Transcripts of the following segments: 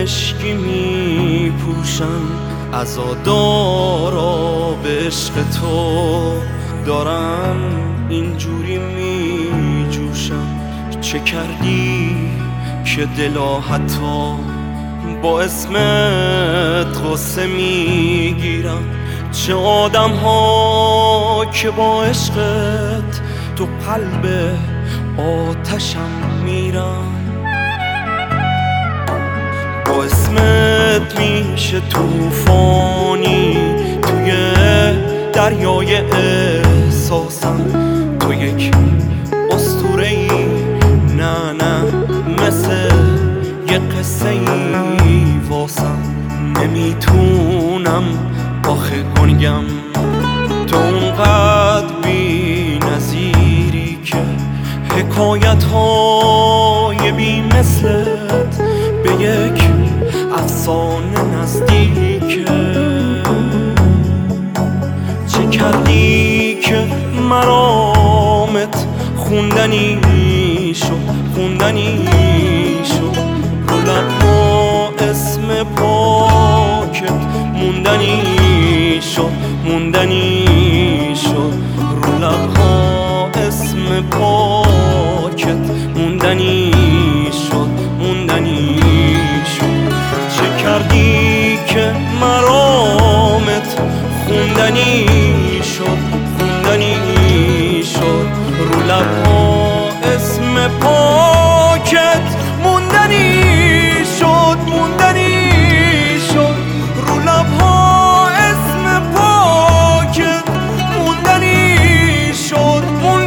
مشکی می پوشم، عزادارا به عشق تو دارم اینجوری می جوشم. چه کردی که دلا حتی با اسمت غصه می گیرم؟ چه آدم ها که با عشقت تو قلب آتشم میرم. با اسمت میشه توفانی توی دریای احساسم. تو یک اسطوره‌ای، نه نه، مثل یه قصه ای واسم. نمیتونم آخه گنگم، تو اونقدر بی نظیری که حکایت های بی مثلت به یک افسانه نزدیکه. چه کردی که مرامت خوندنی شد رو لب‌ها اسم پاکت موندنی شد رو لب‌ها اسم پاکت موندنی شد. چه کردی که مرامت خوندنی شد رو لب‌ها اسم پاکت موندنی شد رو لب‌ها اسم پاکت موندنی شد.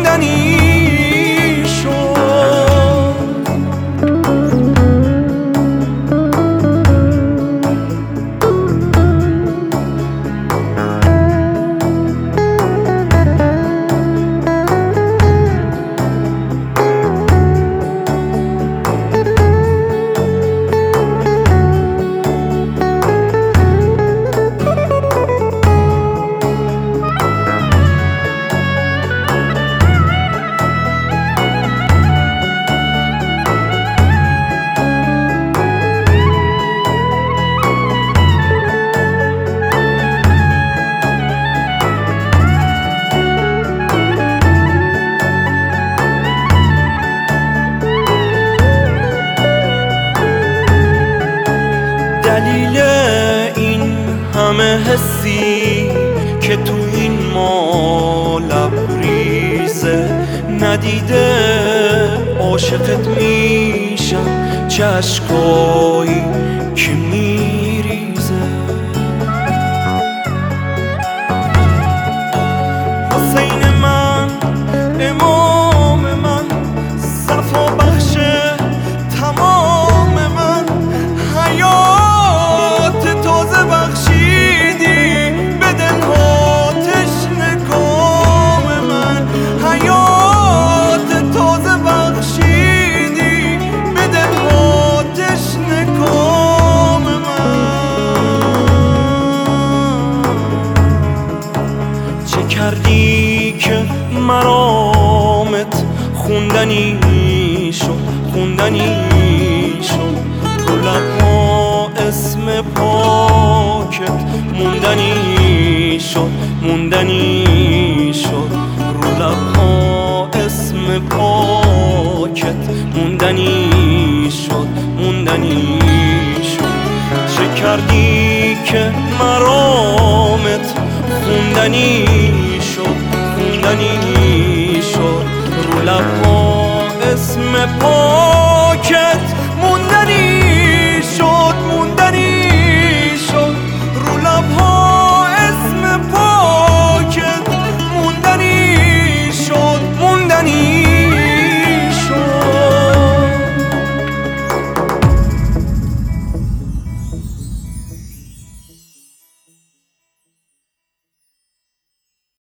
دلیل این همه حسی که تو این ما لبریزه، ندیده عاشقت میشم، چه اشکایی که میریزه. حسین من، امام من، صفا بخش تمام من، حیات تازه بخشیدی به دلها تشنه کام من. حیات تازه بخشیدی به دلها تشنه کام من. چه کردی که مرامت خوندنی شد رو لب‌ها اسم پاکت موندنی شد رو لب‌ها اسم پاکت موندنی شد. چه کردی که مرامت خوندنی شد رو لب‌ها اسم پاکت